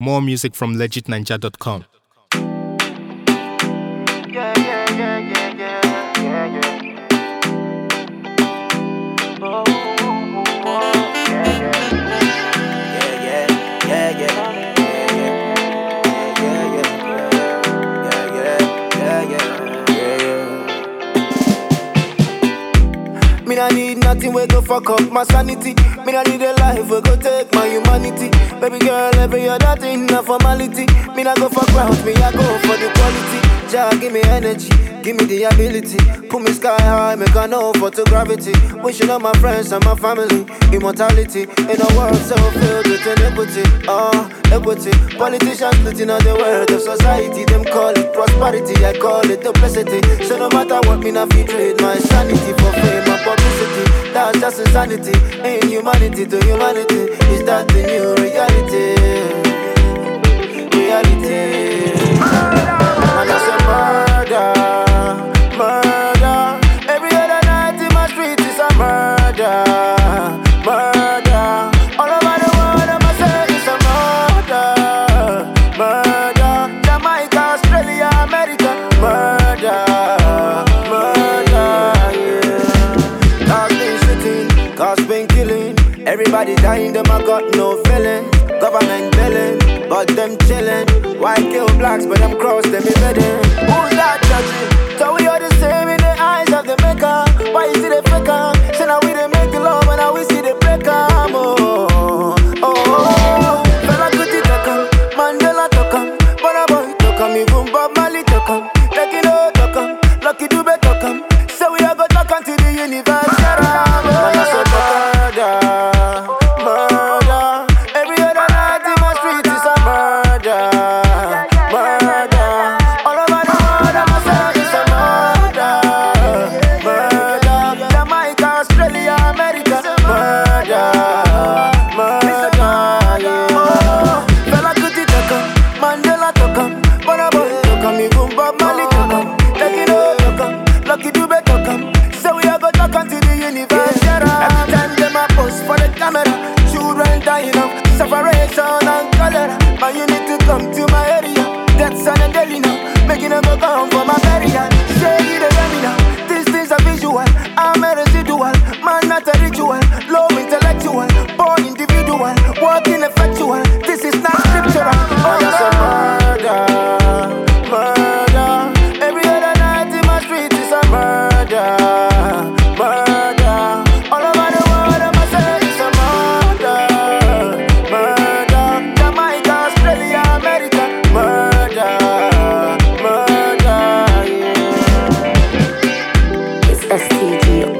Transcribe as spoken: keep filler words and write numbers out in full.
More music from legit ninja dot com. Yeah, yeah, yeah, yeah, yeah, yeah, yeah. Oh, oh, oh, yeah, yeah, yeah, yeah, yeah, yeah, yeah, yeah, yeah, yeah, yeah. Me nah need nothing we go fuck up my sanity. Me nah need a life we go take my humanity. Baby girl, every other thing na formality. Me nah go fuck round, me I go for the quality. Jah give me energy, give me the ability. Put me sky high, make I know photogravity. Wishing on my friends and my family. Immortality in a world so filled with inequity. Oh, equity. Politicians splitting on the world of society. Them call it prosperity, I call it duplicity. So no matter what, me not fit trade my sanity for fame and publicity. That's just insanity. Ain't humanity to humanity. Is that the new reality? Reality. And I say murder, murder. Every other night in my street is a murder, murder. All over the world I must say it's a murder, murder. Jamaica, Australia, America, murder, murder, yeah. Cause been shooting, cause been killing. Everybody dying, them I got no feeling. Government billing, but them chillin'. White kill blacks, but them cross them in bedding. Who's that judging? So we are the same in the eyes of the maker. Why you see the faker? So now we they make the love and now we see the breaker. Oh, oh, oh. Fella Kuti Takam, Mandela Takam, Burna Boy Takam, even Bob Marley Takam, Lucky No Takam, Lucky Dube Takam. So we are go talk until the universe. Shut up, man, I said murder, murder. Every other night in my street is a murder, murder. All over the world I must say it's a murder, murder. Jamaica, Australia, America, murder, murder, yeah. Fella Kuti Takam, Mandela Takam, Burna Boy Takam, even Bob Marley Takam, Lucky No Takam, Lucky Dube Takam. So we are go talk until the universe. Every time them a post for the camera, children dying of separation and cholera. And you need to come to my area. That's on a daily now, making them go come for my burial. Say you the hear me now. These things are visual, I'm a residual, man not a ritual. Low intellectual, born individual, working effectual. This is not scriptural. Oh, that's a murder, murder. Every other night in my street is a murder, murder. All over the world I must say it's a murder, murder. Jamaica, Australia, America, murder, murder, yeah. It's S T G